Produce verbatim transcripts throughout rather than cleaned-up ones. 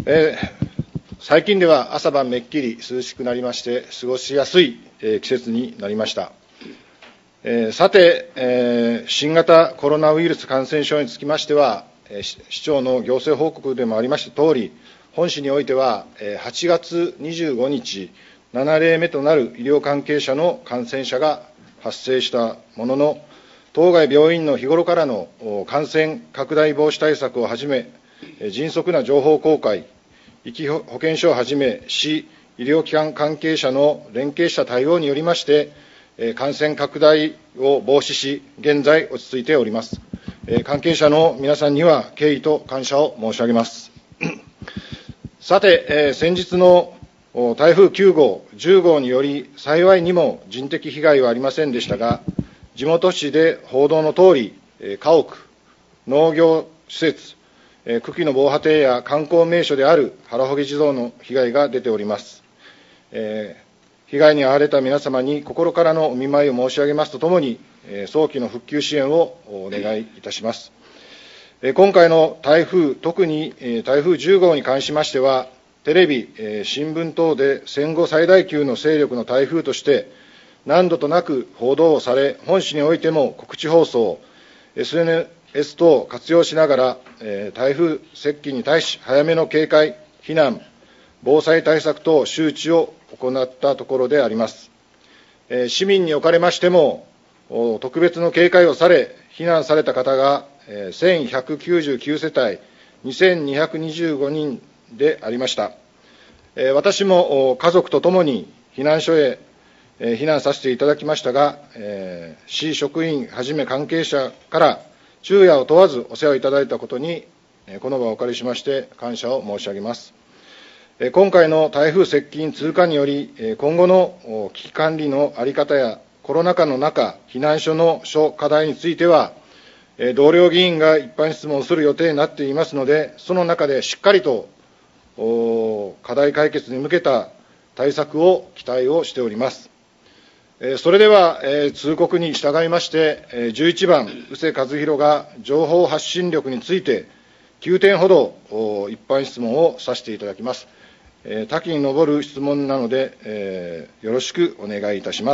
えー最近では朝晩めっきり涼しくなりまして過ごしやすい、えー季節になりました。えーさて、えー新型コロナウイルス感染症につきましては、えー市市長の行政報告でもありましたとおり、本市においては、えーはちがつにじゅうごにち、ななれいめとなる医療関係者の感染者が発生したものの、当該病院の日頃からのお感染拡大防止対策をはじめ、えー迅速な情報公開、医療保険証をはじめ、市、医療機関関係者の連携した対応によりまして、えー感染拡大を防止し、現在落ち着いております。えー関係者の皆さんには敬意と感謝を申し上げます。さて、えー先日のお台風きゅうごう、じゅうごうにより、幸いにも人的被害はありませんでしたが、地元紙で報道のとおり、えー家屋、農業施設、えー久喜の防波堤や観光名所である原ホゲ地蔵の被害が出ております。えー被害に遭われた皆様に心からのお見舞いを申し上げますとともに、えー早期の復旧支援をお願いいたします。えー今回の台風、特にえー台風じゅうごうに関しましては、テレビ、えー新聞等で戦後最大級の勢力の台風として、何度となく報道をされ、本市においても告知放送、エスエヌエス 等を活用しながら、えー台風接近に対し、早めの警戒、避難、防災対策等周知を行ったところであります。えー市民におかれましても、お特別の警戒をされ、避難された方が、えーせんひゃくきゅうじゅうきゅうせたい、にせんにひゃくにじゅうごにんでありました。えー私もお家族とともに避難所へ、えー避難させていただきましたが、えー市職員はじめ関係者から昼夜を問わずお世話をいただいたことに、えーこの場をお借りしまして感謝を申し上げます。えー今回の台風接近通過により、えー今後のお危機管理の在り方やコロナ禍の中、避難所の諸課題については、えー同僚議員が一般質問する予定になっていますので、その中でしっかりとお課題解決に向けた対策を期待をしております。えーそれでは、えー通告に従いまして、えーじゅういちばん、宇勢和弘が情報発信力についてきゅうてんほどお一般質問をさせていただきます。えー多岐に上る質問なので、えーよろしくお願いいたします。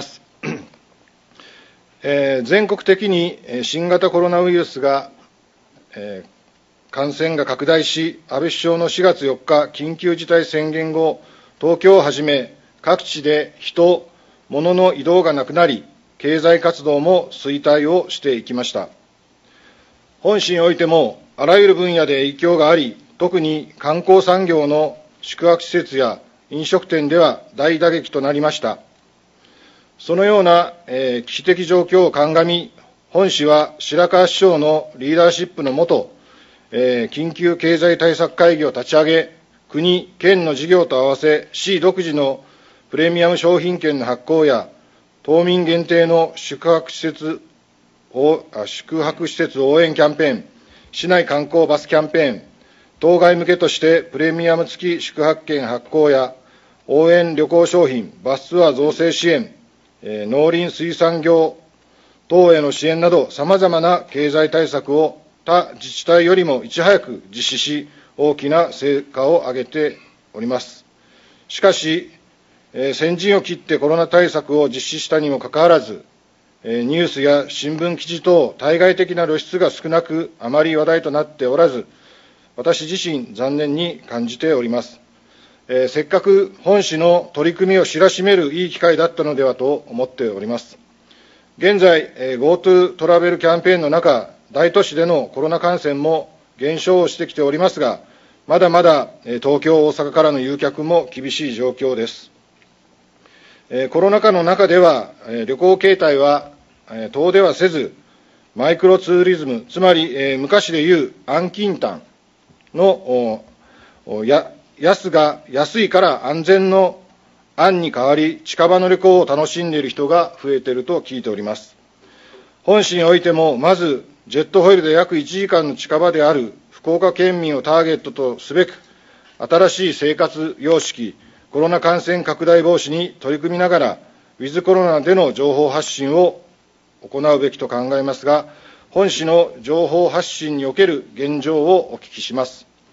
えー全国的にえー新型コロナウイルスが、えー感染が拡大し、安倍首相のしがつよっか緊急事態宣言後、東京をはじめ各地で人、物の移動がなくなり、経済活動も衰退をしていきました。本市においても、あらゆる分野で影響があり、特に観光産業の宿泊施設や飲食店では大打撃となりました。そのような、えー危機的状況を鑑み、本市は白川市長のリーダーシップのもと、えー緊急経済対策会議を立ち上げ、国、県の事業と合わせ、市独自のプレミアム商品券の発行や、島民限定の宿泊施設をあ宿泊施設応援キャンペーン、市内観光バスキャンペーン、当該向けとしてプレミアム付き宿泊券発行や、応援旅行商品、バスツアー造成支援、えー農林水産業等への支援など、さまざまな経済対策を他自治体よりもいち早く実施し、大きな成果を上げております。しかし、えー先陣を切ってコロナ対策を実施したにもかかわらず、えーニュースや新聞記事等、対外的な露出が少なく、あまり話題となっておらず、私自身、残念に感じております。えーせっかく本市の取り組みを知らしめるいい機会だったのではと思っております。現在、えー GoTo トラベルキャンペーンの中、大都市でのコロナ感染も減少してきておりますが、まだまだえー東京、大阪からの誘客も厳しい状況です。えーコロナ禍の中では、えー旅行形態は、えー遠出はせず、マイクロツーリズム、つまり、えー昔でいう安近短のおおや安が安いから安全の安に代わり、近場の旅行を楽しんでいる人が増えていると聞いております。本市においても、まず、ジェットホイールで約いちじかんの近場である福岡県民をターゲットとすべく、新しい生活様式、コロナ感染拡大防止に取り組みながら、ウィズコロナでの情報発信を行うべきと考えますが、本市の情報発信における現状をお聞きします。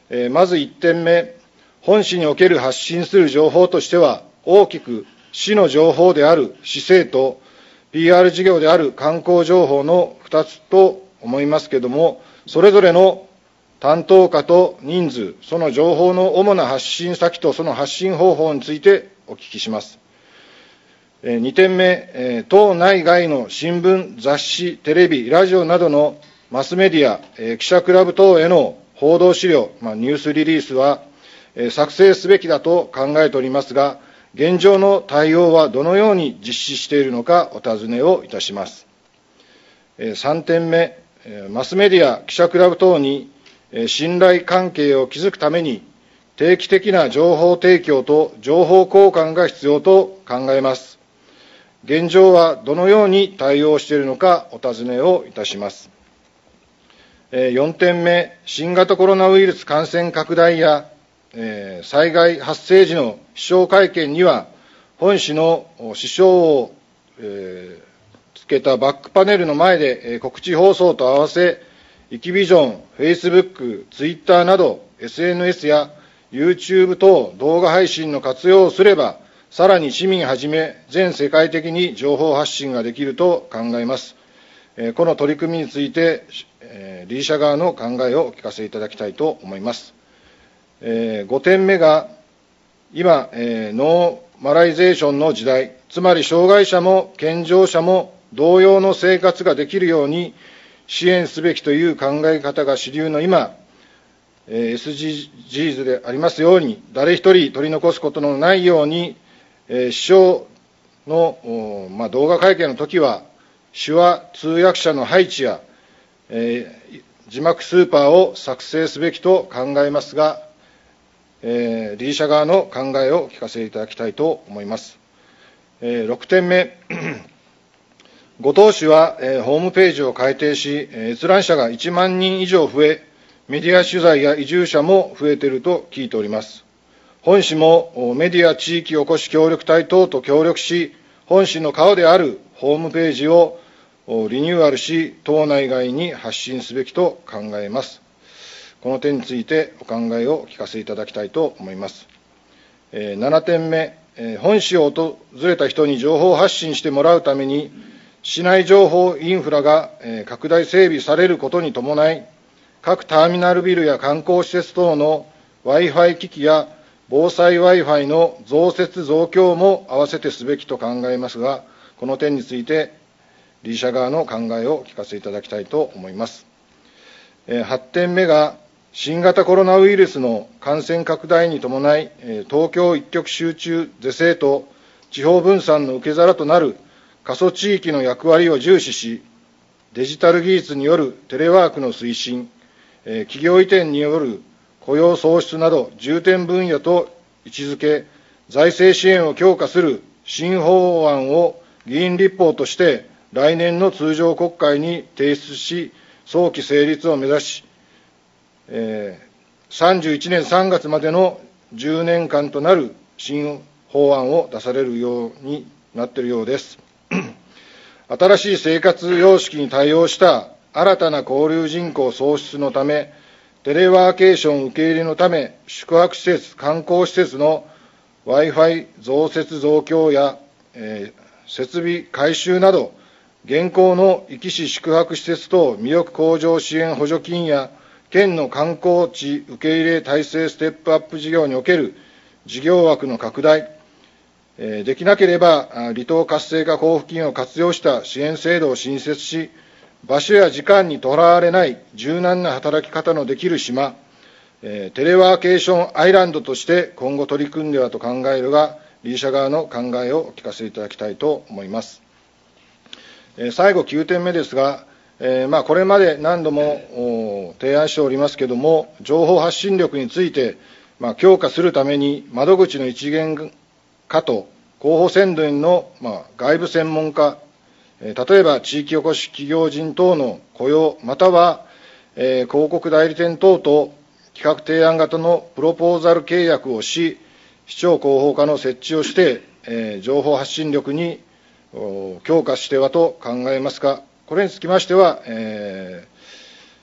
えー、まずいってんめ、本市における発信する情報としては、大きく市の情報である市政と、ピーアール 事業である観光情報のふたつと思いますけれども、それぞれの担当課と人数、その情報の主な発信先とその発信方法についてお聞きします。にてんめ、党内外の新聞、雑誌、テレビ、ラジオなどのマスメディア、記者クラブ等への報道資料、ニュースリリースは作成すべきだと考えておりますが、現状の対応はどのように実施しているのかお尋ねをいたします。さんてんめ、マスメディア、記者クラブ等に信頼関係を築くために、定期的な情報提供と情報交換が必要と考えます。現状はどのように対応しているのかお尋ねをいたします。よんてんめ、新型コロナウイルス感染拡大や災害発生時の気象会見には、本市の支障をつけたバックパネルの前で告知放送と合わせ、イキビジョン、フェイスブック、ツイッターなど エスエヌエス や YouTube 等動画配信の活用をすれば、さらに市民はじめ全世界的に情報発信ができると考えます。この取り組みについて、理事者側の考えをお聞かせいただきたいと思います。ごてんめが、今、ノーマライゼーションの時代、つまり障害者も健常者も同様の生活ができるように支援すべきという考え方が主流の今、エスディージーズ でありますように、誰一人取り残すことのないように、視聴の、まあ、動画会見のときは、手話通訳者の配置や、えー、字幕スーパーを作成すべきと考えますが、えー、理事者側の考えをお聞かせいただきたいと思います。えー、ろくてんめ、五島市は、えー、ホームページを改定し、閲覧者がいちまんにん以上増え、メディア取材や移住者も増えていると聞いております。本市もメディア地域おこし協力隊等と協力し、本市の顔であるホームページをリニューアルし、党内外に発信すべきと考えます。この点についてお考えをお聞かせいただきたいと思います。ななてんめ、本市を訪れた人に情報発信してもらうために、市内情報インフラが拡大整備されることに伴い、各ターミナルビルや観光施設等の Wi-Fi 機器や防災 Wi-Fi の増設増強も併せてすべきと考えますが、この点について、理事者側の考えをお聞かせいただきたいと思います。はちてんめが、新型コロナウイルスの感染拡大に伴い、東京一極集中是正と地方分散の受け皿となる過疎地域の役割を重視し、デジタル技術によるテレワークの推進、企業移転による雇用創出など重点分野と位置づけ、財政支援を強化する新法案を議員立法として来年の通常国会に提出し、早期成立を目指し、えー、さんじゅういちねんさんがつまでのじゅうねんかんとなる新法案を出されるようになっているようです。新しい生活様式に対応した新たな交流人口創出のため、テレワーケーション受け入れのため、宿泊施設、観光施設の Wi-Fi 増設増強や、えー、設備改修など、現行の壱岐市宿泊施設等魅力向上支援補助金や、県の観光地受け入れ体制ステップアップ事業における事業枠の拡大、えー、できなければ離島活性化交付金を活用した支援制度を新設し、場所や時間にとらわれない柔軟な働き方のできる島、えー、テレワーケーションアイランドとして今後取り組んではと考えるが、理事者側の考えをお聞かせいただきたいと思います。えー、最後きゅうてんめですが、えーまあ、これまで何度も提案しておりますけれども、情報発信力について、まあ、強化するために窓口の一元化と広報宣伝の、まあ、外部専門家、例えば地域おこし企業人等の雇用、または、えー、広告代理店等と企画提案型のプロポーザル契約をし、市長広報課の設置をして、えー、情報発信力に強化してはと考えますが、これにつきましては、え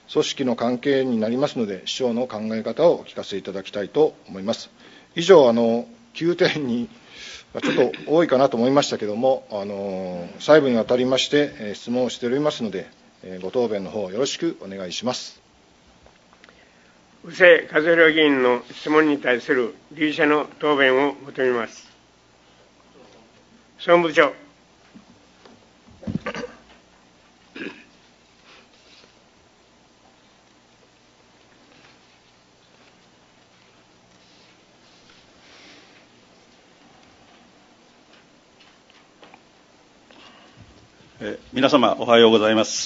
組織の関係になりますので、市長の考え方をお聞かせいただきたいと思います。以上、あのきゅうてんにちょっと多いかなと思いましたけれども、あの細部にわたりまして質問をしておりますので、ご答弁の方よろしくお願いします。 宇勢和弘議員の質問に対する理事者の答弁を求めます。総務部長。 え皆様おはようございます。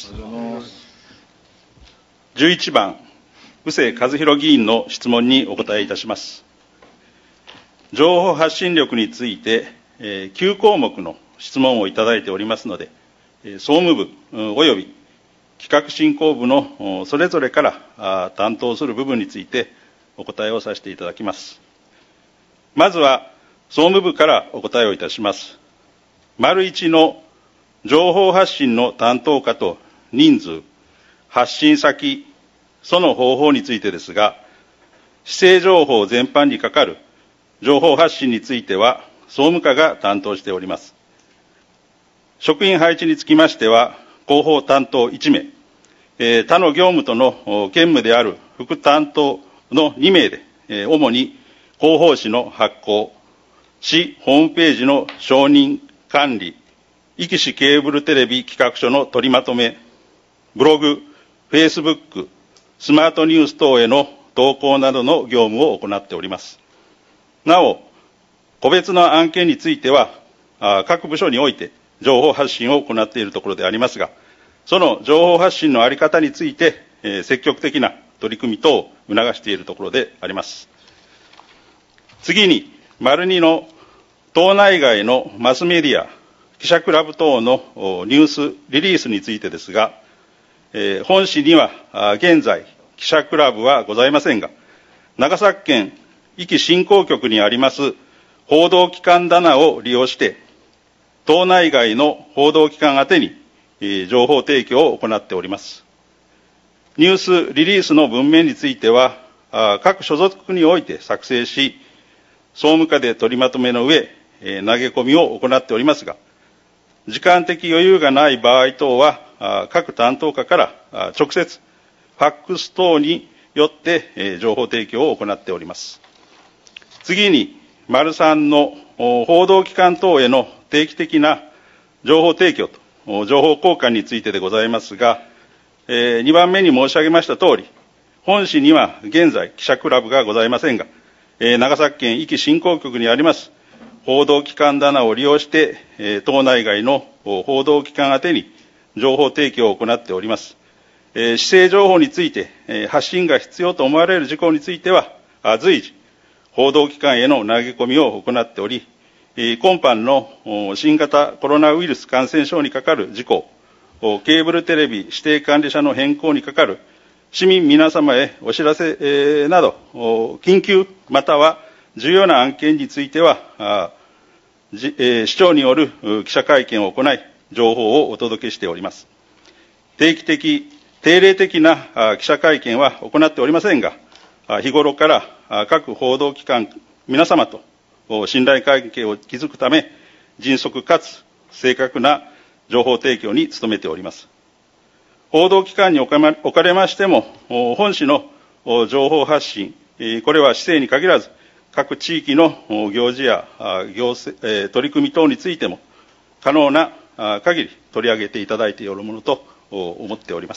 じゅういちばん、宇勢和弘議員の質問にお答えいたします。情報発信力について、えー、きゅうこうもくの質問をいただいておりますので、総務部および企画振興部のそれぞれから担当する部分についてお答えをさせていただきます。まずは総務部からお答えをいたします。丸一の情報発信の担当課と人数、発信先、その方法についてですが、施政情報全般にかかる情報発信については、総務課が担当しております。職員配置につきましては、広報担当いちめい、えー、他の業務との兼務である副担当のにめいで、えー、主に広報誌の発行、市ホームページの承認管理、壱岐市ケーブルテレビ企画書の取りまとめ、ブログ、フェイスブック、スマートニュース等への投稿などの業務を行っております。なお、個別の案件については、各部署において情報発信を行っているところでありますが、その情報発信の在り方について、えー、積極的な取り組み等を促しているところであります。次に、丸にの党内外のマスメディア、記者クラブ等のニュースリリースについてですが、えー、本市には現在記者クラブはございませんが、長崎県壱岐振興局にあります報道機関棚を利用して、党内外の報道機関宛てに、えー、情報提供を行っております。ニュースリリースの文面については、各所属において作成し、総務課で取りまとめの上、えー、投げ込みを行っておりますが、時間的余裕がない場合等は、各担当課から直接、ファックス等によって情報提供を行っております。次に、丸さんの報道機関等への定期的な情報提供と情報交換についてでございますが、にばんめに申し上げましたとおり、本市には現在記者クラブがございませんが、長崎県壱岐振興局にあります報道機関棚を利用して、党内外の報道機関宛てに情報提供を行っております。施政情報について発信が必要と思われる事項については、随時、報道機関への投げ込みを行っており、今般の新型コロナウイルス感染症にかかる事項、ケーブルテレビ指定管理者の変更にかかる市民皆様へお知らせなど、緊急または重要な案件については、市長による記者会見を行い、情報をお届けしております。定期的、定例的な記者会見は行っておりませんが、日頃から各報道機関皆様と信頼関係を築くため、迅速かつ正確な情報提供に努めております。報道機関におかれましても、本市の情報発信、これは市政に限らず、各地域の行事や行政取り組み等についても、可能な限り取り上げていただいているものと思っております。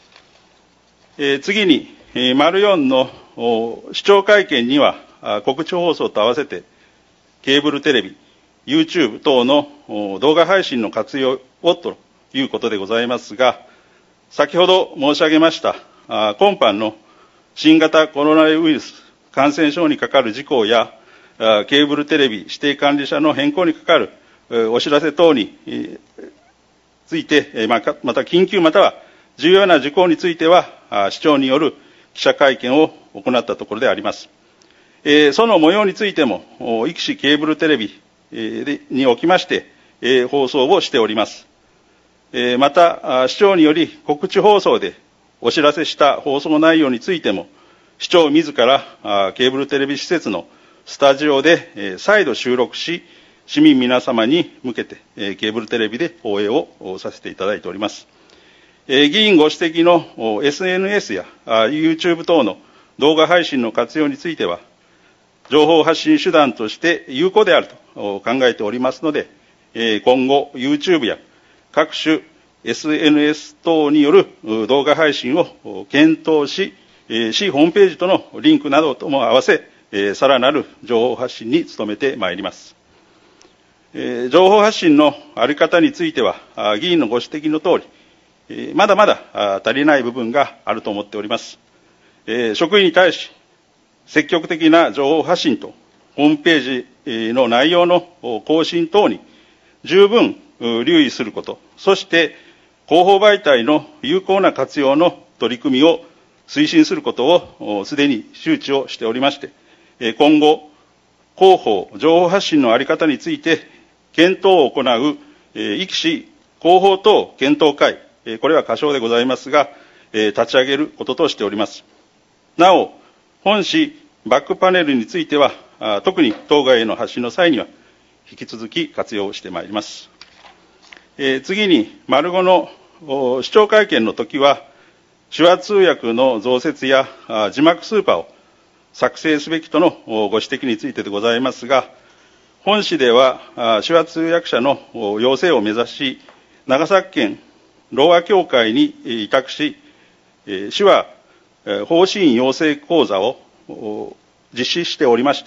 次に、丸よんの市長会見には、告知放送と合わせて、ケーブルテレビ、YouTube 等の動画配信の活用をということでございますが、先ほど申し上げました、今般の新型コロナウイルス感染症にかかる事項や、ケーブルテレビ指定管理者の変更にかかるお知らせ等について、また緊急または重要な事項については、市長による記者会見を行ったところであります。その模様についても、壱岐市ケーブルテレビにおきまして、放送をしております。また、市長により告知放送でお知らせした放送内容についても、市長自らケーブルテレビ施設のスタジオで再度収録し、市民皆様に向けてケーブルテレビで放映をさせていただいております。議員ご指摘の エスエヌエス や YouTube 等の動画配信の活用については、情報発信手段として有効であると考えておりますので、今後 YouTube や各種 エスエヌエス 等による動画配信を検討し、市ホームページとのリンクなどとも合わせ、さらなる情報発信に努めてまいります。情報発信のあり方については、議員のご指摘のとおり、まだまだ足りない部分があると思っております。職員に対し、積極的な情報発信と、ホームページの内容の更新等に十分留意すること、そして広報媒体の有効な活用の取り組みを推進することをすでに周知をしておりまして、今後、広報、情報発信のあり方について検討を行う、壱岐市広報等検討会、これは仮称でございますが、立ち上げることとしております。なお、本市バックパネルについては、特に当該への発信の際には、引き続き活用してまいります。次に、丸ごの市長会見のときは、手話通訳の増設や字幕スーパーを作成すべきとのご指摘についてでございますが、本市では手話通訳者の養成を目指し、長崎県ろうあ協会に委託し、手話方針養成講座を実施しておりまして、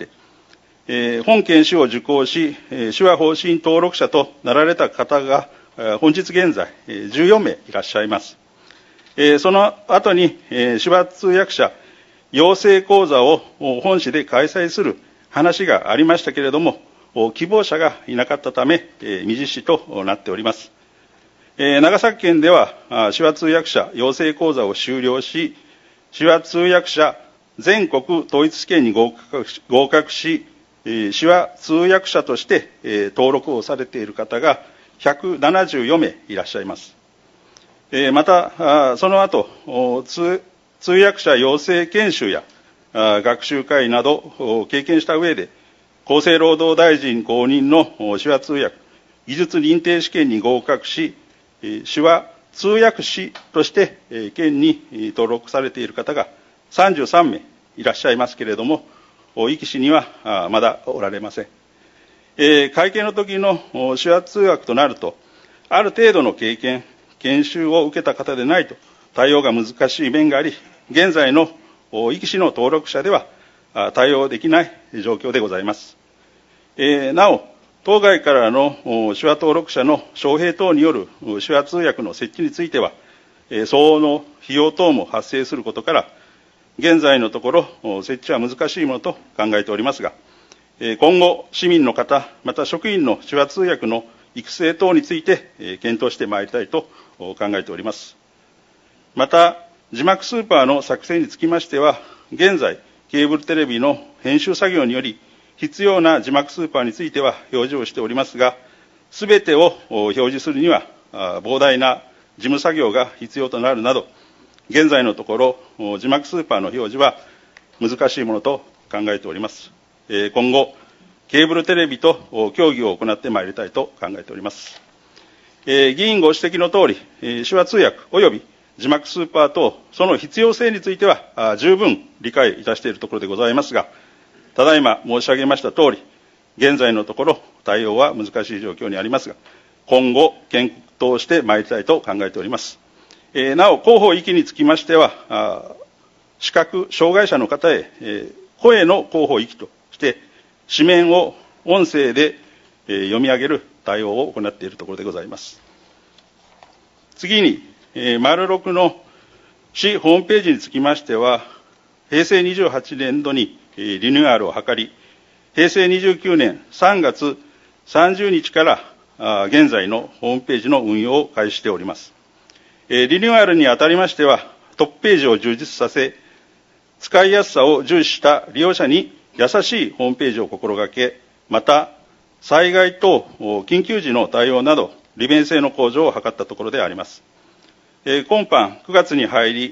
本研修を受講し、手話方針登録者となられた方が本日現在じゅうよんめいいらっしゃいます。その後に手話通訳者養成講座を本市で開催する話がありましたけれども、希望者がいなかったため未実施となっております。長崎県では手話通訳者養成講座を修了し、手話通訳者全国統一試験に合格し、合格し手話通訳者として登録をされている方がひゃくななじゅうよんめいいらっしゃいます。また、その後、通訳者養成研修や学習会などを経験した上で、厚生労働大臣公認の手話通訳技術認定試験に合格し、手話通訳士として県に登録されている方がさんじゅうさんめいいらっしゃいますけれども、壱岐市にはまだおられません。会見の時の手話通訳となると、ある程度の経験、研修を受けた方でないと対応が難しい面があり、現在の壱岐市の登録者では対応できない状況でございます。なお、当該からの手話登録者の招聘等による手話通訳の設置については、相応の費用等も発生することから、現在のところ設置は難しいものと考えておりますが、今後、市民の方、また職員の手話通訳の育成等について検討してまいりたいと考えております。また、字幕スーパーの作成につきましては、現在、ケーブルテレビの編集作業により、必要な字幕スーパーについては表示をしておりますが、すべてを表示するには、膨大な事務作業が必要となるなど、現在のところ、字幕スーパーの表示は難しいものと考えております。今後、ケーブルテレビと協議を行ってまいりたいと考えております。議員ご指摘のとおり、手話通訳及び字幕スーパー等、その必要性については十分理解いたしているところでございますが、ただいま申し上げましたとおり、現在のところ対応は難しい状況にありますが、今後検討してまいりたいと考えております。なお、広報域につきましては、視覚障害者の方へ声の広報域として、紙面を音声で読み上げる対応を行っているところでございます。次に、丸ろくの市ホームページにつきましては、平成にじゅうはちねん度にリニューアルを図り、平成にじゅうきゅうねんさんがつさんじゅうにちから現在のホームページの運用を開始しております。リニューアルにあたりましては、トップページを充実させ、使いやすさを重視した利用者に優しいホームページを心がけ、また、災害等緊急時の対応など、利便性の向上を図ったところであります。今般くがつに入り、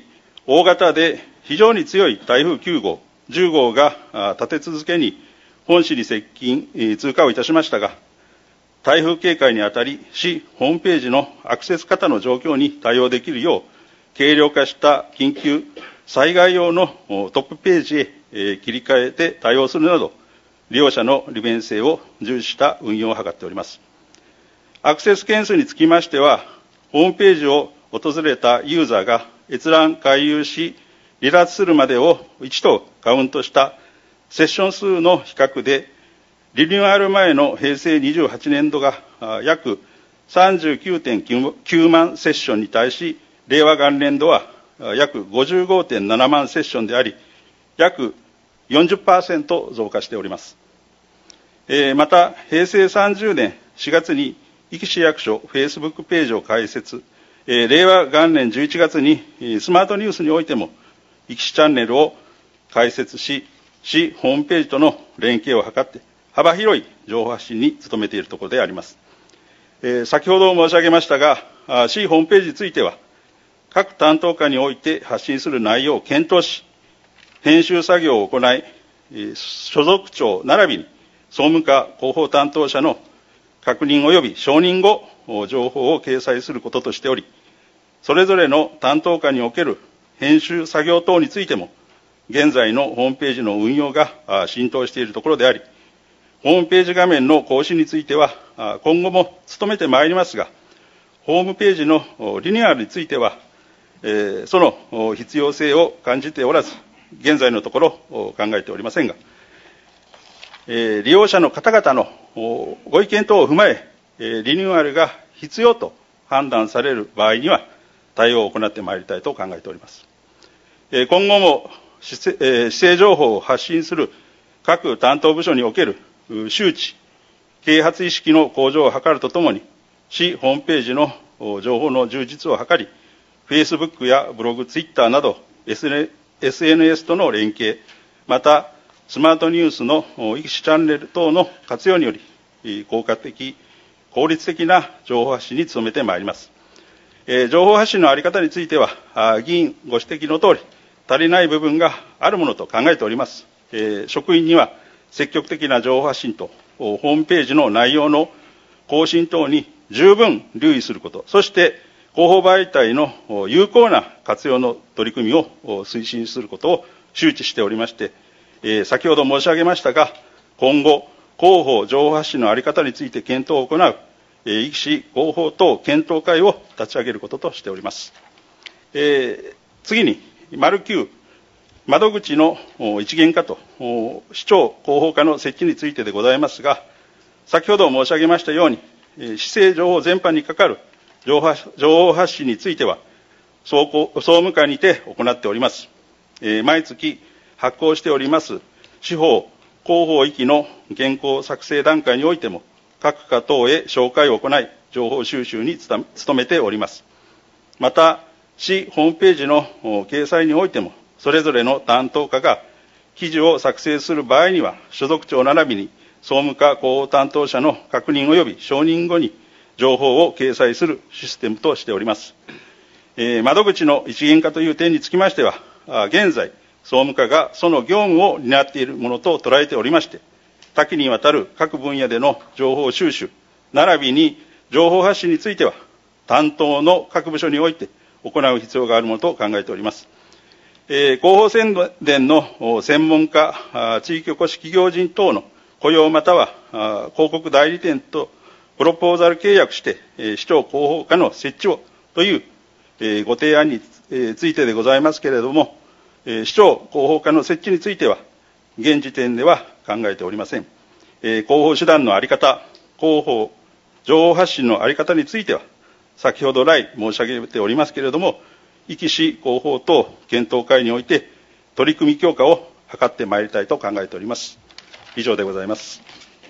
大型で非常に強い台風きゅうごう、じゅうごうが立て続けに本市に接近、通過をいたしましたが、台風警戒にあたり、市ホームページのアクセス過多の状況に対応できるよう、軽量化した緊急災害用のトップページへ切り替えて対応するなど、利用者の利便性を重視した運用を図っております。アクセス件数につきましては、ホームページを訪れたユーザーが閲覧回遊し、離脱するまでをいちとカウントしたセッション数の比較で、リニューアル前の平成にじゅうはちねんどが約 さんじゅうきゅうてんきゅうまんセッションに対し、令和元年度は約 ごじゅうごてんななまんセッションであり、約 よんじゅっパーセント 増加しております。また、平成さんじゅうねんしがつに壱岐市役所フェイスブックページを開設、令和元年じゅういちがつにスマートニュースにおいても壱岐市チャンネルを開設し、市ホームページとの連携を図って幅広い情報発信に努めているところであります。先ほど申し上げましたが、市ホームページについては、各担当課において発信する内容を検討し、編集作業を行い、所属長並びに総務課広報担当者の確認及び承認後、情報を掲載することとしており、それぞれの担当課における編集作業等についても、現在のホームページの運用が浸透しているところであり、ホームページ画面の更新については、今後も努めてまいりますが、ホームページのリニューアルについては、その必要性を感じておらず、現在のところ考えておりませんが、利用者の方々のご意見等を踏まえ、リニューアルが必要と判断される場合には、対応を行ってまいりたいと考えております。今後も施政情報を発信する各担当部署における周知、啓発意識の向上を図るとともに、市ホームページの情報の充実を図り、Facebook やブログ、Twitter など エスエヌエス との連携、またスマートニュースの壱岐市チャンネル等の活用により、効果的、効率的な情報発信に努めてまいります。情報発信の在り方については、議員ご指摘のとおり、足りない部分があるものと考えております。職員には積極的な情報発信と、ホームページの内容の更新等に十分留意すること、そして広報媒体の有効な活用の取り組みを推進することを周知しておりまして、先ほど申し上げましたが、今後、広報情報発信の在り方について検討を行う、壱岐市広報等検討会を立ち上げることとしております。えー、次に、丸きゅう、窓口の一元化と市長広報課の設置についてでございますが、先ほど申し上げましたように、市政情報全般にかかる情報発信については、総務課にて行っております。毎月発行しております司法広報域の原稿作成段階においても、各課等へ紹介を行い、情報収集に努めております。また、市ホームページの掲載においても、それぞれの担当課が記事を作成する場合には、所属長並びに総務課広報担当者の確認及び承認後に情報を掲載するシステムとしております。えー、窓口の一元化という点につきましては、現在、総務課がその業務を担っているものと捉えておりまして、多岐にわたる各分野での情報収集、並びに情報発信については、担当の各部署において行う必要があるものと考えております。えー、広報宣伝の専門家、地域おこし企業人等の雇用または広告代理店とプロポーザル契約して、市長広報課の設置をというご提案についてでございますけれども、市長広報課の設置については、現時点では考えておりません。広報手段の在り方、広報、情報発信の在り方については、先ほど来申し上げておりますけれども、壱岐市広報等検討会において、取り組み強化を図ってまいりたいと考えております。以上でございます。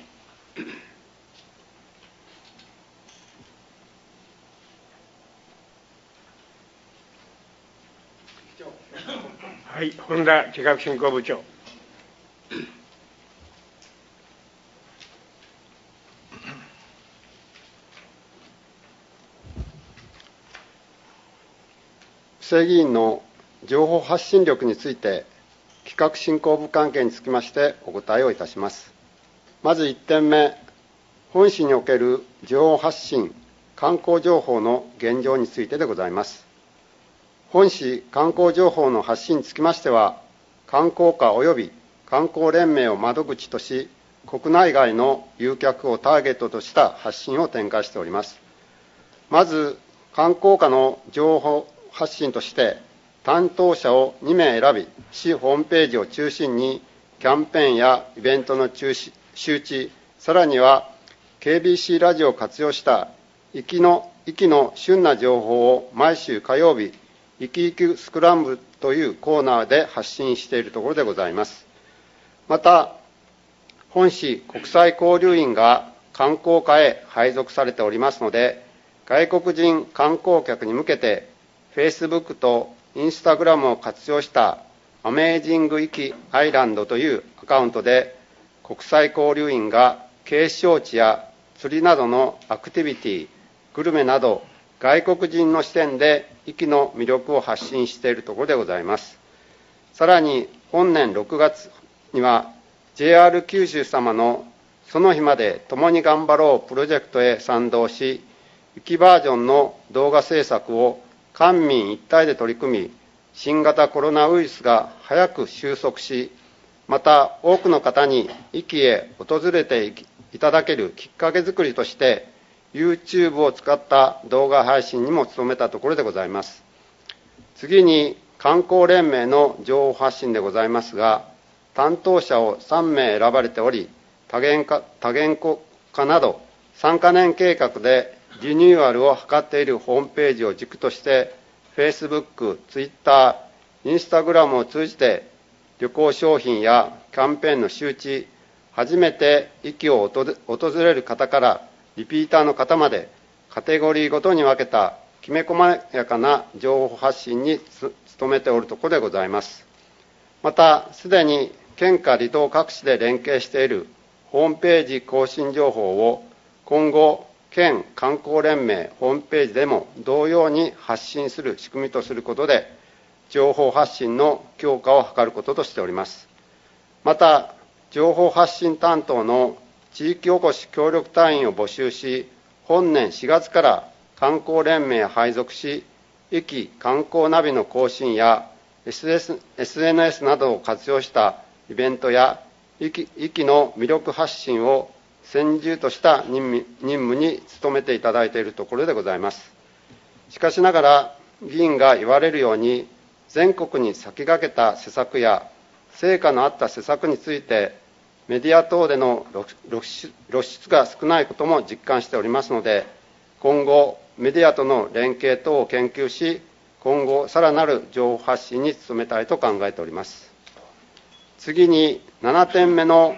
はい、本田企画振興部長。 市政議員の情報発信力について、企画振興部関係につきましてお答えをいたします。まずいってんめ、本市における情報発信、観光情報の現状についてでございます。本市観光情報の発信につきましては、観光課及び観光連盟を窓口とし、国内外の誘客をターゲットとした発信を展開しております。まず、観光課の情報発信として、担当者をにめい選び、市ホームページを中心に、キャンペーンやイベントの中止周知、さらには ケービーシー ラジオを活用した行きの、行きの旬な情報を毎週火曜日、行き行きスクランブルというコーナーで発信しているところでございます。また、本市国際交流員が観光課へ配属されておりますので、外国人観光客に向けて、Facebook と Instagram を活用したアメージング行きアイランドというアカウントで、国際交流員が景勝地や釣りなどのアクティビティ、グルメなど外国人の視点で壱岐の魅力を発信しているところでございます。さらに本年ろくがつには ジェイアール 九州様のその日まで共に頑張ろうプロジェクトへ賛同し、壱岐バージョンの動画制作を官民一体で取り組み、新型コロナウイルスが早く収束し、また多くの方に壱岐へ訪れていただけるきっかけ作りとして、YouTube を使った動画配信にも努めたところでございます。次に観光連盟の情報発信でございますが、担当者をさんめい選ばれており、多言化、多言語化などさんかねん計画でリニューアルを図っているホームページを軸として、Facebook、Twitter、Instagram を通じて旅行商品やキャンペーンの周知、初めて壱岐を訪れる方からリピーターの方までカテゴリーごとに分けたきめ細やかな情報発信に努めておるところでございます。また、すでに県下離島各市で連携しているホームページ更新情報を今後、県観光連盟ホームページでも同様に発信する仕組みとすることで、情報発信の強化を図ることとしております。また、情報発信担当の地域おこし協力隊員を募集し、本年しがつから観光連盟へ配属し、壱岐観光ナビの更新や エスエヌエス などを活用したイベントや壱岐の魅力発信を専従とした任務に努めていただいているところでございます。しかしながら、議員が言われるように、全国に先駆けた施策や成果のあった施策について、メディア等での露出が少ないことも実感しておりますので、今後、メディアとの連携等を研究し、今後、さらなる情報発信に努めたいと考えております。次に、ななてんめの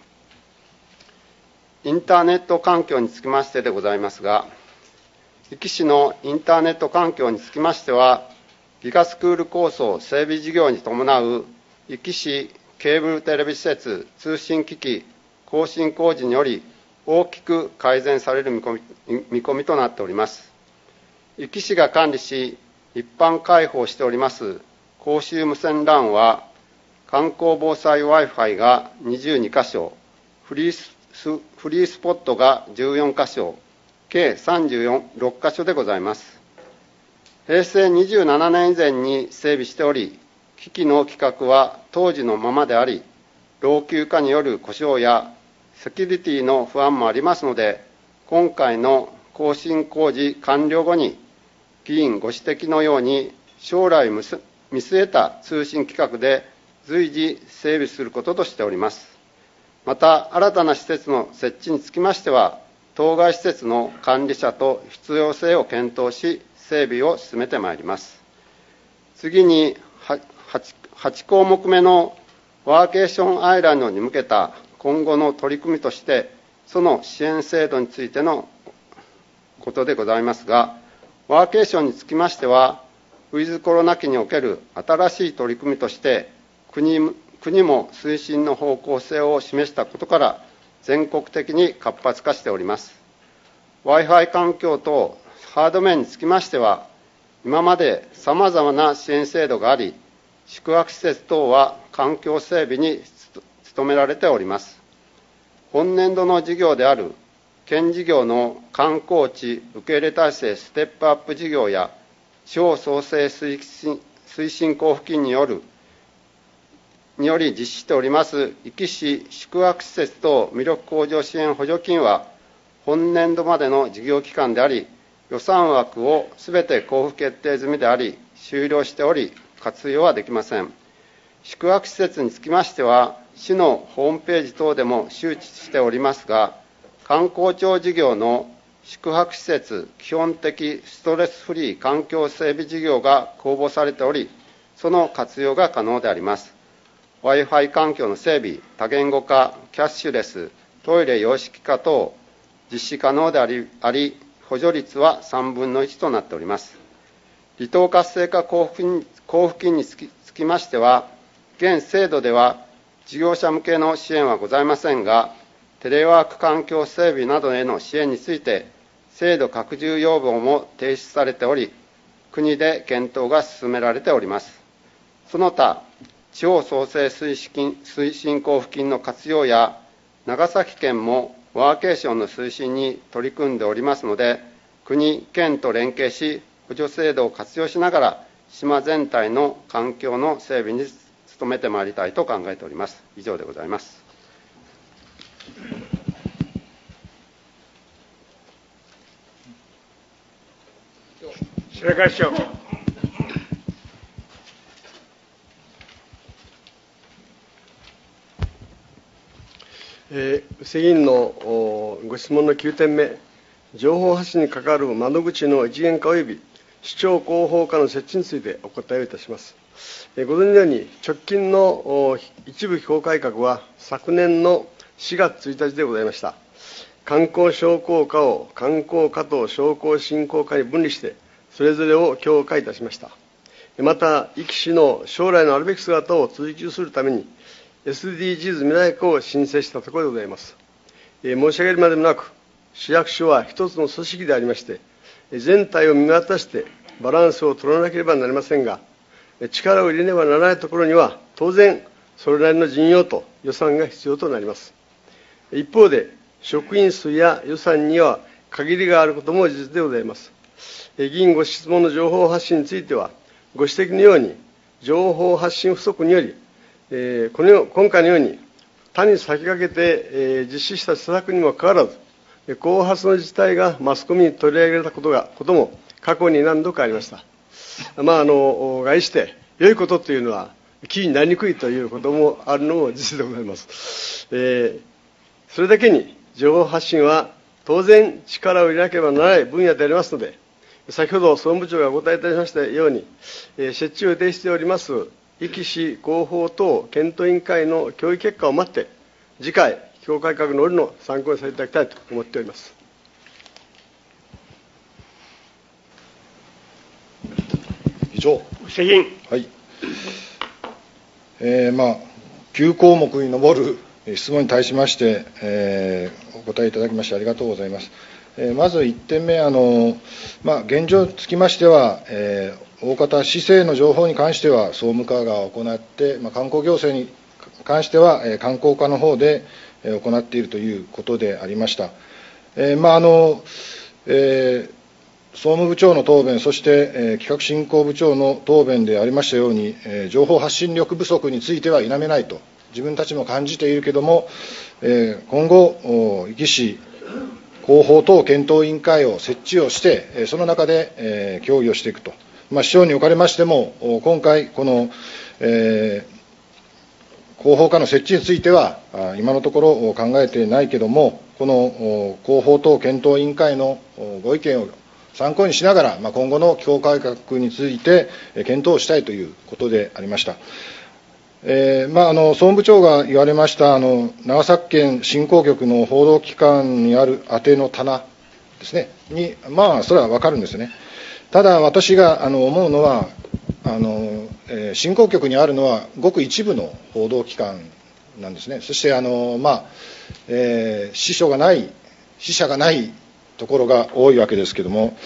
インターネット環境につきましてでございますが、壱岐市のインターネット環境につきましては、ギガスクール構想整備事業に伴う壱岐市ケーブルテレビ施設通信機器更新工事により大きく改善される見込み、見込みとなっております。壱岐市が管理し、一般開放しております公衆無線 ラン は、観光防災 Wi-Fi がにじゅうにかしょ、フリースフリースポットがじゅうよんかしょ、計さんじゅうろっかしょでございます。平成にじゅうななねん以前に整備しており、機器の規格は当時のままであり、老朽化による故障やセキュリティの不安もありますので、今回の更新工事完了後に、議員ご指摘のように、将来見据えた通信規格で随時整備することとしております。また、新たな施設の設置につきましては、当該施設の管理者と必要性を検討し、整備を進めてまいります。次に 8, はちこうもくめのワーケーションアイランドに向けた今後の取り組みとして、その支援制度についてのことでございますが、ワーケーションにつきましては、ウィズコロナ期における新しい取り組みとして、国国も推進の方向性を示したことから、全国的に活発化しております。Wi-Fi 環境等ハード面につきましては、今までさまざまな支援制度があり、 宿泊施設等は環境整備に努められております。本年度の事業である県事業の観光地受け入れ体制ステップアップ事業や地方創生推進推進交付金によるにより実施しております壱岐市宿泊施設等魅力向上支援補助金は本年度までの事業期間であり、予算枠をすべて交付決定済みであり、終了しており、活用はできません。宿泊施設につきましては、市のホームページ等でも周知しておりますが、観光庁事業の宿泊施設基本的ストレスフリー環境整備事業が公募されており、その活用が可能であります。Wi-Fi 環境の整備、多言語化、キャッシュレス、トイレ洋式化等、実施可能であり、あり補助率はさんぶんのいちとなっております。離島活性化交付金、交付金につき、つきましては、現制度では事業者向けの支援はございませんが、テレワーク環境整備などへの支援について、制度拡充要望も提出されており、国で検討が進められております。その他、地方創生推進推進交付金の活用や、長崎県もワーケーションの推進に取り組んでおりますので、国、県と連携し、補助制度を活用しながら、島全体の環境の整備に努めてまいりたいと考えております。以上でございます。 白川市長。 えー、世議員のご質問のきゅうてんめ、情報発信に関わる窓口の一元化及び市長広報課の設置についてお答えをいたします。えー、ご存じのように、直近の一部機構改革は昨年のしがつついたちでございました。観光商工課を観光課と商工振興課に分離して、それぞれを強化いたしました。また、壱岐市の将来のあるべき姿を追求するために、エスディージーズ 未来化を申請したところでございます。えー、申し上げるまでもなく、市役所は一つの組織でありまして、全体を見渡してバランスを取らなければなりませんが、力を入れねばならないところには、当然、それなりの人員と予算が必要となります。一方で、職員数や予算には限りがあることも事実でございます。議員ご質問の情報発信については、ご指摘のように、情報発信不足により、えー、このよ今回のように、他に先駆けて、えー、実施した施策にもかかわらず、後発の自治体がマスコミに取り上げられたことがことも過去に何度かありました。まあ、あの概して、良いことというのは、キーになりにくいということもあるのも事実でございます。えー、それだけに、情報発信は当然力を入れなければならない分野でありますので、先ほど総務部長がお答えいたしましたように、えー、設置を予定しております壱岐市広報等検討委員会の協議結果を待って、次回、機構改革の折の参考にさせていただきたいと思っております。 以上。 責任。 はい。えー、まあ、きゅう項目に上る質問に対しまして、えー、お答えいただきましてありがとうございます。えー、まずいってんめ、あのまあ、現状につきましては、えー大方、市政の情報に関しては総務課が行って、まあ、観光行政に関しては、えー、観光課の方で、えー、行っているということでありました。えーまああのえー、総務部長の答弁、そして、えー、企画振興部長の答弁でありましたように、えー、情報発信力不足については否めないと、自分たちも感じているけれども、えー、今後、壱岐市広報等検討委員会を設置をして、その中で、えー、協議をしていくと。まあ、市長におかれましても、今回、この、えー、広報課の設置については、今のところ考えていないけれども、この広報等検討委員会のご意見を参考にしながら、まあ、今後の機構改革について検討したいということでありました。えーまあ、あの総務部長が言われましたあの長崎県振興局の報道機関にある宛ての棚ですね、に、まあ、それは分かるんですね。ただ、私があの思うのは、あの、えー、振興局にあるのは、ごく一部の報道機関なんですね。そして、あの、まあ、えー、支所がない、支社がないところが多いわけですけれども、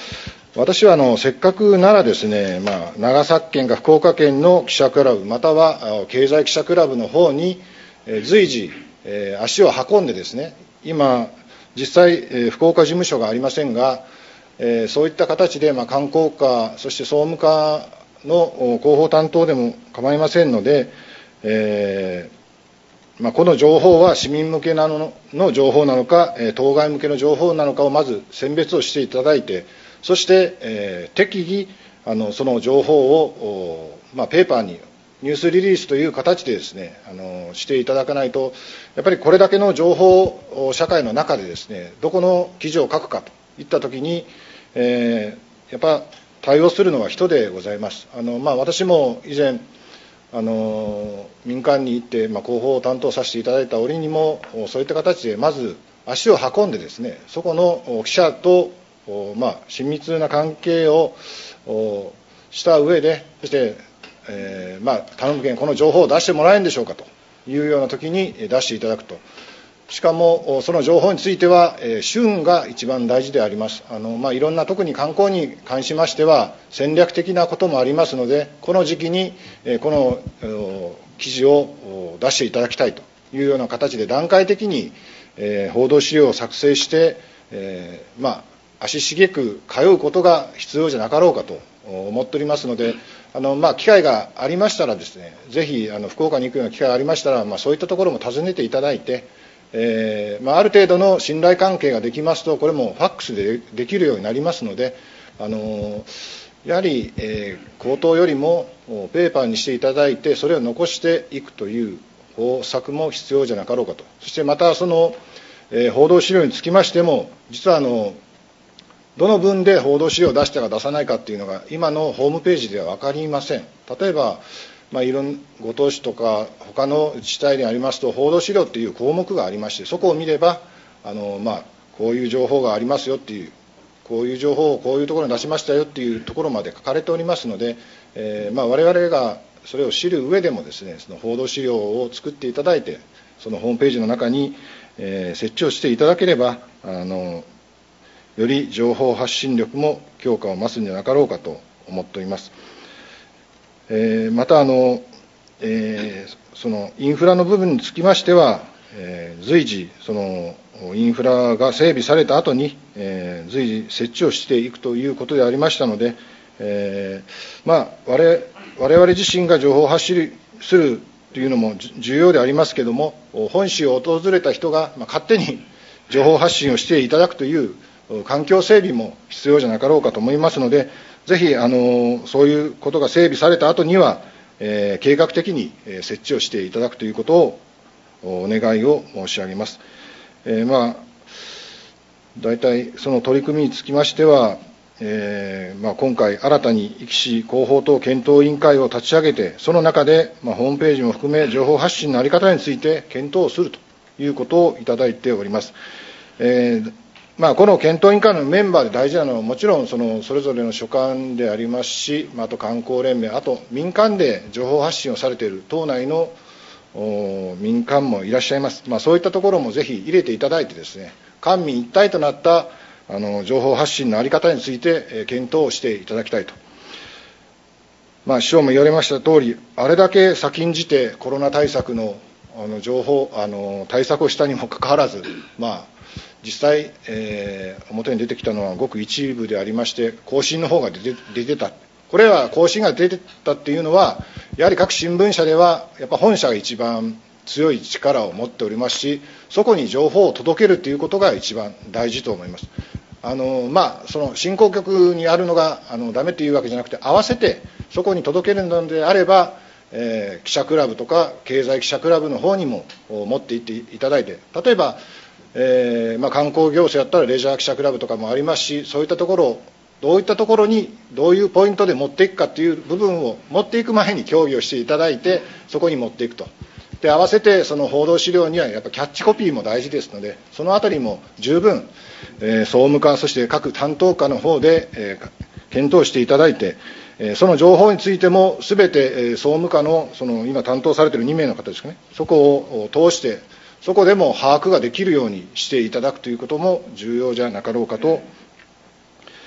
私はあのせっかくならですね、まあ、長崎県か福岡県の記者クラブ、または経済記者クラブの方に、えー、随時、えー、足を運んでですね、今、実際、えー、福岡事務所がありませんが、えー、そういった形で、まあ、観光課、そして総務課の広報担当でも構いませんので、えーまあ、この情報は市民向けなのの情報なのか、当該向けの情報なのかをまず選別をしていただいて、そして、えー、適宜あのその情報を、まあ、ペーパーにニュースリリースという形でですね、あのしていただかないと、やっぱりこれだけの情報社会の中でですね、どこの記事を書くかといったときに、えー、やっぱ対応するのは人でございます。あの、まあ、私も以前あの民間に行って、まあ、広報を担当させていただいた折にもそういった形でまず足を運んでですね、そこの記者と、まあ、親密な関係をした上で、そして、えーまあ、頼む件この情報を出してもらえるんでしょうかというような時に出していただくと。しかもその情報については、えー、旬が一番大事であります。あの、まあ、いろんな特に観光に関しましては戦略的なこともありますので、この時期に、えー、この記事を出していただきたいというような形で段階的に、えー、報道資料を作成して、えー、まあ、足しげく通うことが必要じゃなかろうかと思っておりますので、あの、まあ、機会がありましたらですね、ぜひあの福岡に行くような機会がありましたら、まあ、そういったところも訪ねていただいて、えーまあ、ある程度の信頼関係ができますと、これもファックスでできるようになりますので、あのやはり、えー、口頭よりもペーパーにしていただいて、それを残していくという方策も必要じゃなかろうかと。そしてまたその、えー、報道資料につきましても、実はあのどの分で報道資料を出したか出さないかというのが今のホームページでは分かりません。例えばまあ、いろんご当市とか他の自治体にありますと、報道資料っていう項目がありまして、そこを見ればあの、まあ、こういう情報がありますよっていう、こういう情報をこういうところに出しましたよっていうところまで書かれておりますので、えーまあ、我々がそれを知る上でもですね、その報道資料を作っていただいて、そのホームページの中に、えー、設置をしていただければ、あのより情報発信力も強化を増すんじゃなかろうかと思っております。えー、またあの、えー、そのインフラの部分につきましては、えー、随時そのインフラが整備された後に、えー、随時設置をしていくということでありましたので、えーまあ、我, 我々自身が情報を発信するというのも重要でありますけれども、本市を訪れた人が、まあ、勝手に情報発信をしていただくという環境整備も必要じゃなかろうかと思いますので、ぜひあのそういうことが整備された後には、えー、計画的に設置をしていただくということをお願いを申し上げます。えー、まあ大体その取り組みにつきましては、えーまあ、今回新たに壱岐市広報等検討委員会を立ち上げて、その中で、まあ、ホームページも含め情報発信の在り方について検討をするということをいただいております。えーまあ、この検討委員会のメンバーで大事なのは、もちろん そ, のそれぞれの所管でありますし、あと観光連盟、あと民間で情報発信をされている党内の民間もいらっしゃいます。まあ、そういったところもぜひ入れていただいてですね、官民一体となったあの情報発信の在り方について検討をしていただきたいと。まあ、市長も言われました通り、あれだけ先んじてコロナ対策のあの情報あの対策をしたにもかかわらず、まあ実際、えー、表に出てきたのはごく一部でありまして、更新の方が出て、出てた。これは更新が出てたっていうのは、やはり各新聞社では、やっぱ本社が一番強い力を持っておりますし、そこに情報を届けるということが一番大事と思います。あのまあ、その振興局にあるのがあのダメというわけじゃなくて、合わせてそこに届けるのであれば、えー、記者クラブとか経済記者クラブの方にも持っていっていただいて、例えばえーまあ、観光業者やったらレジャー記者クラブとかもありますし、そういったところをどういったところにどういうポイントで持っていくかという部分を持っていく前に協議をしていただいて、そこに持っていくと。で合わせてその報道資料にはやっぱキャッチコピーも大事ですので、そのあたりも十分、えー、総務課そして各担当課の方で、えー、検討していただいて、えー、その情報についてもすべて、えー、総務課のその今担当されているに名の方ですかね、そこを通してそこでも把握ができるようにしていただくということも重要じゃなかろうかと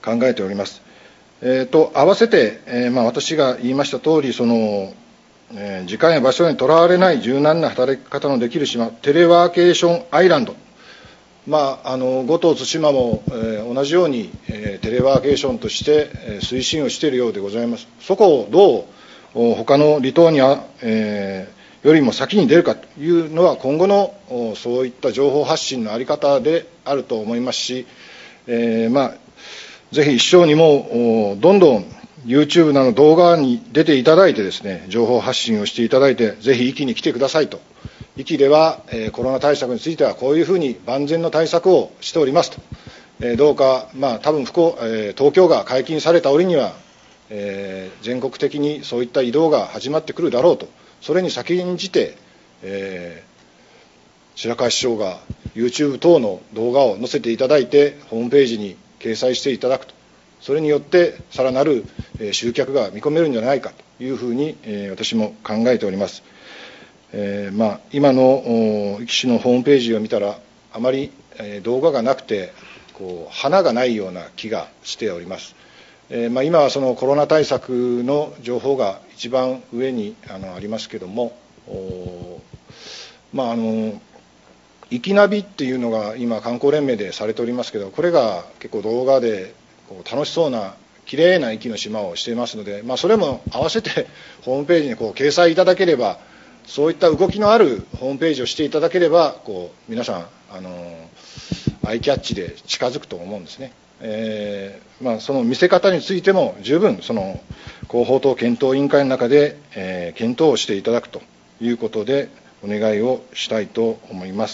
考えております。えー、と合わせて、えーまあ、私が言いましたとおり、その、えー、時間や場所にとらわれない柔軟な働き方のできる島、テレワーケーションアイランド、まあ、あの五島対馬も、えー、同じように、えー、テレワーケーションとして、えー、推進をしているようでございます。そこをどう他の離島には、えー、よりも先に出るかというのは、今後のそういった情報発信の在り方であると思いますし、えーまあ、ぜひ市長にもどんどん YouTube など動画に出ていただいてですね、情報発信をしていただいて、ぜひ壱岐に来てくださいと。壱岐では、えー、コロナ対策についてはこういうふうに万全の対策をしておりますと。えー、どうか、まあ、多分福岡、えー、東京が解禁された折には、えー、全国的にそういった移動が始まってくるだろうと。それに先んじて、えー、白川市長が YouTube 等の動画を載せていただいて、ホームページに掲載していただくと。それによってさらなる集客が見込めるんじゃないかというふうに私も考えております。えーまあ、今の壱岐市のホームページを見たら、あまり動画がなくてこう花がないような気がしております。えーまあ、今はそのコロナ対策の情報が一番上に あのありますけれども、まあ、あの壱岐ナビっていうのが今観光連盟でされておりますけど、これが結構動画でこう楽しそうなきれいな壱岐の島をしていますので、まあ、それも合わせてホームページにこう掲載いただければ、そういった動きのあるホームページをしていただければ、こう皆さんあのアイキャッチで近づくと思うんですね。えーまあ、その見せ方についても十分その広報等検討委員会の中で、えー、検討をしていただくということでお願いをしたいと思います。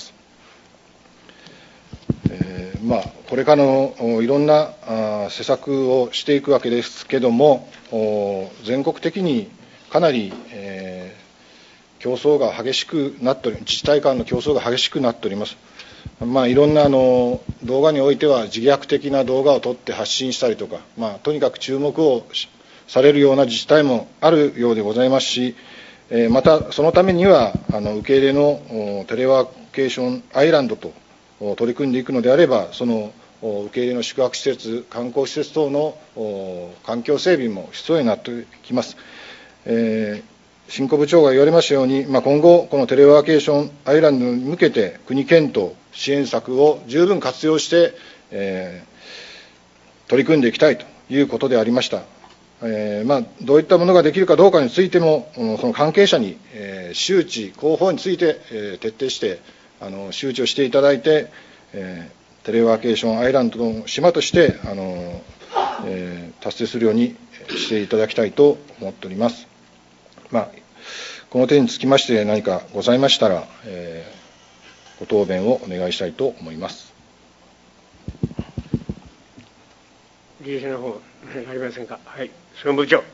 えーまあ、これからのいろんなあ施策をしていくわけですけれども、全国的にかなり、えー、競争が激しくなっており、自治体間の競争が激しくなっております。まあ、いろんなあの動画においては自虐的な動画を撮って発信したりとか、まあ、とにかく注目をされるような自治体もあるようでございますし、えー、またそのためにはあの受け入れのテレワーケーションアイランドと取り組んでいくのであれば、その受け入れの宿泊施設、観光施設等の環境整備も必要になってきます。えー新古部長が言われましたように、まあ、今後、このテレワーケーションアイランドに向けて、国県と支援策を十分活用して、えー、取り組んでいきたいということでありました。えーまあ、どういったものができるかどうかについても、その関係者に、えー、周知、広報について、えー、徹底してあの周知をしていただいて、えー、テレワーケーションアイランドの島としてあの、えー、達成するようにしていただきたいと思っております。まあ、この点につきまして何かございましたら、えー、ご答弁をお願いしたいと思います。 理事の方、何かありませんか。はい、総務部長。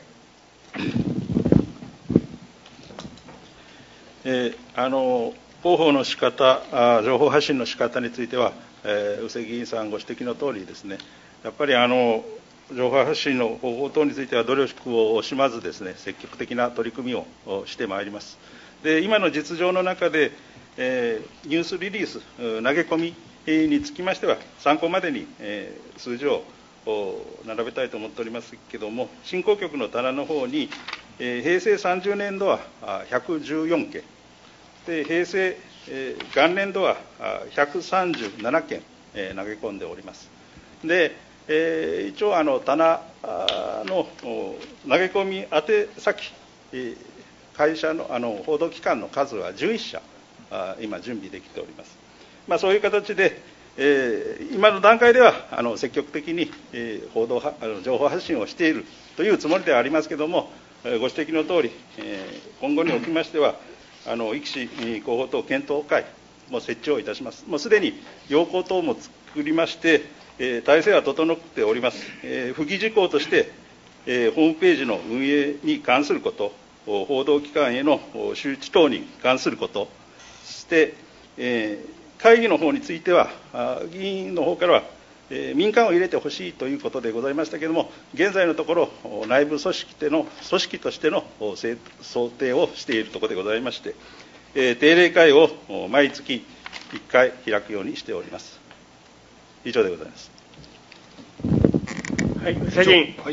えー、あの広報の仕方、あ情報発信の仕方については、えー、宇瀬議員さんご指摘のとおりですね、やっぱりあの情報発信の方法等については努力を惜しまずですね、積極的な取り組みをしてまいります。で、今の実情の中で、えー、ニュースリリース、投げ込みにつきましては、参考までに、えー、数字を並べたいと思っておりますけれども、振興局の棚の方に、えー、平成さんじゅうねん度はひゃくじゅうよんけん、で平成、えー、元年度はひゃくさんじゅうななけん、えー、投げ込んでおります。でえー、一応あの棚の投げ込み宛先、えー、会社のあの報道機関の数はじゅういっしゃあ今準備できております。まあ、そういう形で、えー、今の段階ではあの積極的に、えー、報道あの情報発信をしているというつもりではありますけれども、ご指摘のとおり、えー、今後におきましてはあの壱岐市広報等検討会も設置をいたします。もうすでに要項等も作りましてえー、体制は整っております。えー、不義事項として、えー、ホームページの運営に関すること、報道機関への周知等に関すること、そして、えー、会議の方については、議員の方からは、えー、民間を入れてほしいということでございましたけれども、現在のところ、内部組織での組織としての想定をしているところでございまして、えー、定例会を毎月いっかい開くようにしております。以上でございます。 はい、宇佐議員。 はい、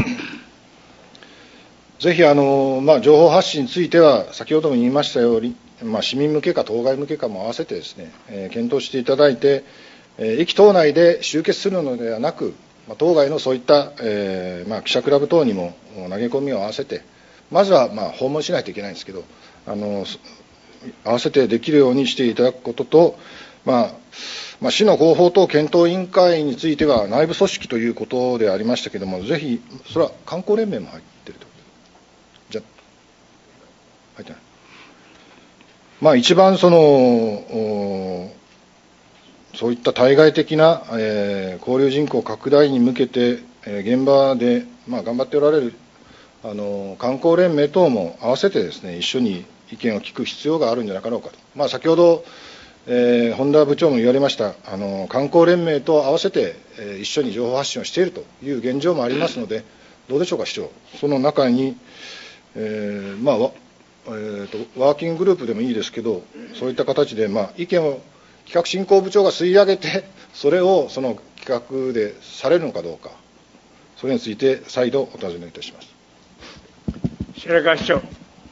ぜひあの、まあ、情報発信については、先ほども言いましたように、まあ、市民向けか当該向けかも合わせてですね、えー、検討していただいて、えー、駅党内で集結するのではなく、まあ、当該のそういった、えーまあ、記者クラブ等にも投げ込みを合わせて、まずはまあ訪問しないといけないんですけど、あの合わせてできるようにしていただくことと、まあまあ、市の広報等検討委員会については内部組織ということでありましたけれども、ぜひ、それは観光連盟も入っていると。じゃ入ってない。まあ、一番その、そういった対外的な、えー、交流人口拡大に向けて、えー、現場で、まあ、頑張っておられるあの観光連盟等も合わせてですね、一緒に意見を聞く必要があるんじゃなかろうかと。まあ、先ほど、えー、本田部長も言われました、あの観光連盟と合わせて、えー、一緒に情報発信をしているという現状もありますので、どうでしょうか、市長、その中に、えーまあえー、とワーキンググループでもいいですけど、そういった形で、まあ、意見を企画振興部長が吸い上げて、それをその企画でされるのかどうか、それについて再度お尋ねいたします。 白川市長。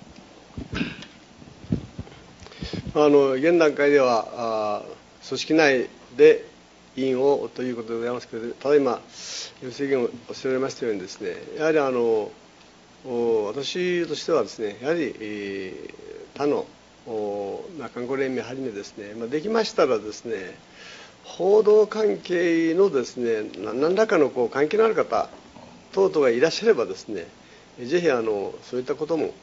あの現段階ではあ、組織内で委員をということでございますけれども、ただいま、制限をおっしゃられましたようにですね、やはりあの私としてはですね、やはり、えー、他の観光連盟はじめですね、まあ、できましたらですね、報道関係のですね、何らかのこう関係のある方等々がいらっしゃればですね、ぜひあのそういったことも、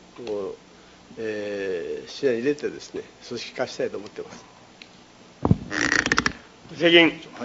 えー、視野に入れてですね、組織化したいと思っています。 世銀。 はい。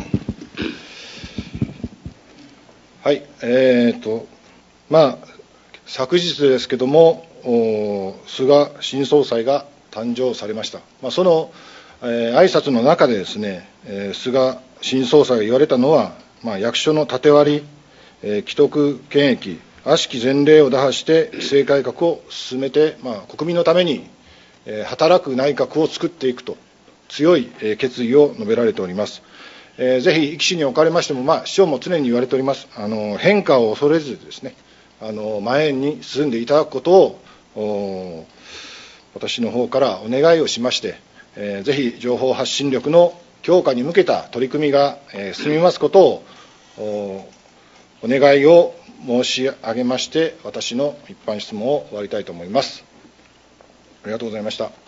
はい、えーと、まあ、昨日ですけども、菅新総裁が誕生されました。まあ、その、えー、挨拶の中でですね、えー、菅新総裁が言われたのは、まあ、役所の縦割り、えー、既得権益、悪しき前例を打破して規制改革を進めて、まあ、国民のために、えー、働く内閣を作っていくと強い、えー、決意を述べられております。えー、ぜひ、壱岐市におかれましても、まあ、市長も常に言われております、あの変化を恐れずですね、あの前に進んでいただくことを私の方からお願いをしまして、えー、ぜひ情報発信力の強化に向けた取り組みが、えー、進みますことを お, お願いを申し上げまして、私の一般質問を終わりたいと思います。ありがとうございました。